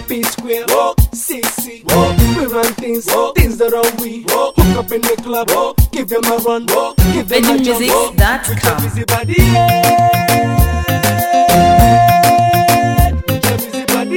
P Square, CC, we run things that are we. Hook up in the club, give them a run, give them a jump. Put your busy body, put your busy body,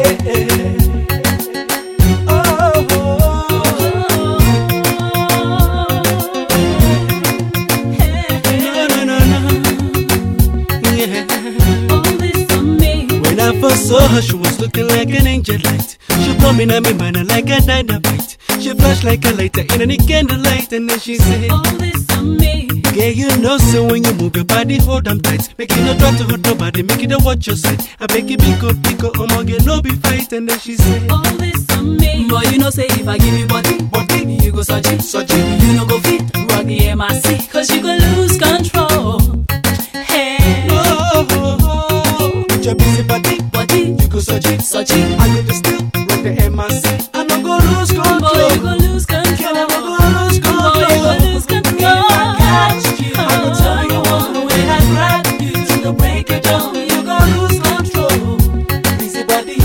When I first saw her, she was looking like an angel light. She blew me in my mind like a dynamite. She flashed like a lighter in any candlelight, and then she said, all this on me. Yeah, you know, so when you move your body, hold them tight. Make it no try to hurt nobody, make it a watch your side. I beg you, pick up, get no be fight. And then she said, all this on me. Boy, you know, say if I give you body, you go search it. You know, go fit, rock the MIC, cause you go lose control. Hey, put your busy body, you go search it. I go to still rock the MIC. I no go lose control. Boy, you go lose control. Can I go lose control? Boy, you go lose control. If I catch you, I go tell you one. When I grab you to the break it down, you go lose control. Busy body,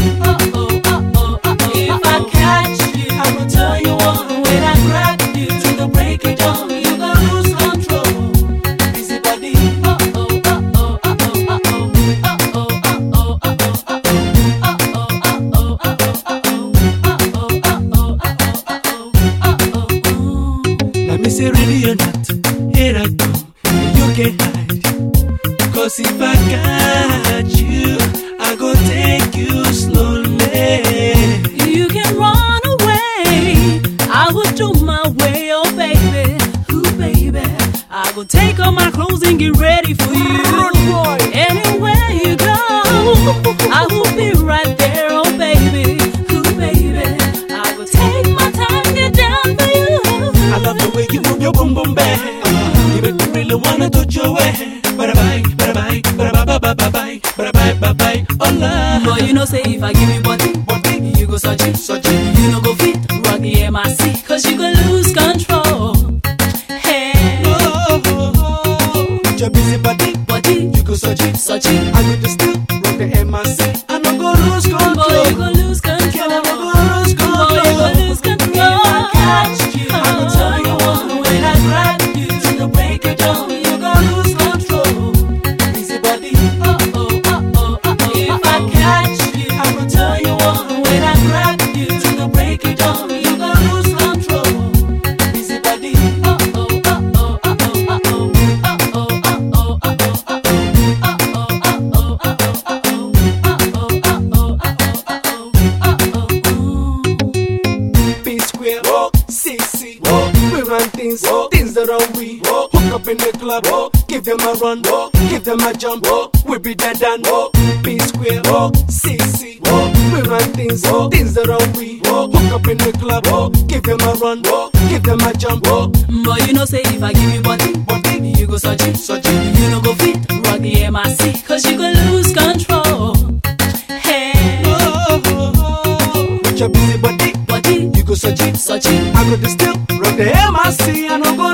If I catch you, I go tell you one. when I grab you to the break it down, you go lose control. Busy body, let me say ready or not, here I go, you can't hide. Cause if I got you, I go take you slowly. You can run away, I will do my way, oh baby, ooh baby. I will take off my clothes and get ready for you. Anywhere you go, I will be right there, oh baby, ooh baby. I will take my time, get down for you. I love the way you move your boom boom bang. You make me really wanna touch your way. Bye-bye, bye-bye, bye-bye, bye-bye, bye-bye, bye-bye, oh love. Boy, you know, say if I give you body, you go search it. You know, go fit, rock the MIC, cause you go lose control. Hey, Put your busy body, you go search it. I go to still rock the MIC. I no go lose control. boy, you go lose control. Can I go lose control? Boy, you go lose control. If I catch you, I will tell you one. When I grab you to the break it down, you go lose control. Busy body, If I catch you, I go tell you one. when I grab you to the break it down, You go lose control. Busy body, P Square, CC, we run things that are we. Hook up in the club, give them a run, give them a jump. We be dead and P Square, CC, we run things that are we. Hook up in the club, give them a run, give them a jump. boy, you know, say if I give you body, you go search it. You know, go fit, rock the MIC, cause you go lose control. Hey, Put your busy body, you go search it. search it. I go to still rock the MIC, I no go